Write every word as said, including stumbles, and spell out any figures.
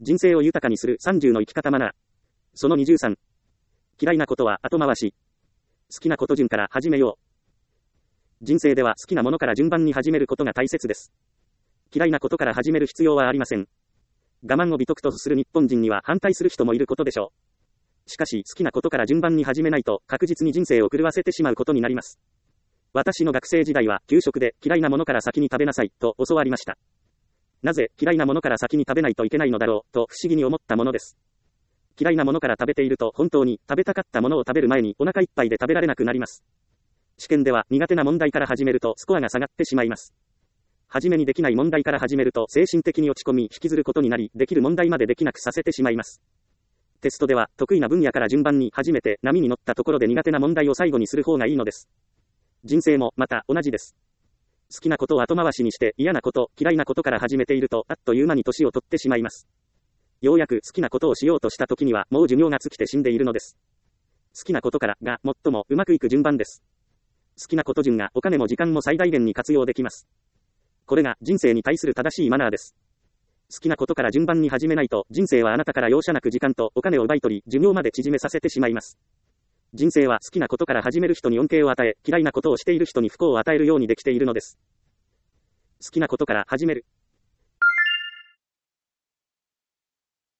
人生を豊かにするさんじゅうの生き方マナー。そのにじゅうさん。嫌いなことは後回し。好きなこと順から始めよう。人生では好きなものから順番に始めることが大切です。嫌いなことから始める必要はありません。我慢を美徳とする日本人には反対する人もいることでしょう。しかし好きなことから順番に始めないと確実に人生を狂わせてしまうことになります。私の学生時代は給食で嫌いなものから先に食べなさいと教わりました。なぜ嫌いなものから先に食べないといけないのだろうと不思議に思ったものです。嫌いなものから食べていると本当に食べたかったものを食べる前にお腹いっぱいで食べられなくなります。試験では苦手な問題から始めるとスコアが下がってしまいます。はじめにできない問題から始めると精神的に落ち込み引きずることになり、できる問題までできなくさせてしまいます。テストでは得意な分野から順番に始めて波に乗ったところで苦手な問題を最後にする方がいいのです。人生もまた同じです。好きなことを後回しにして嫌なこと、嫌いなことから始めているとあっという間に年を取ってしまいます。ようやく好きなことをしようとした時にはもう寿命が尽きて死んでいるのです。好きなことからが最もうまくいく順番です。好きなこと順がお金も時間も最大限に活用できます。これが人生に対する正しいマナーです。好きなことから順番に始めないと人生はあなたから容赦なく時間とお金を奪い取り寿命まで縮めさせてしまいます。人生は好きなことから始める人に恩恵を与え、嫌いなことをしている人に不幸を与えるようにできているのです。好きなことから始める。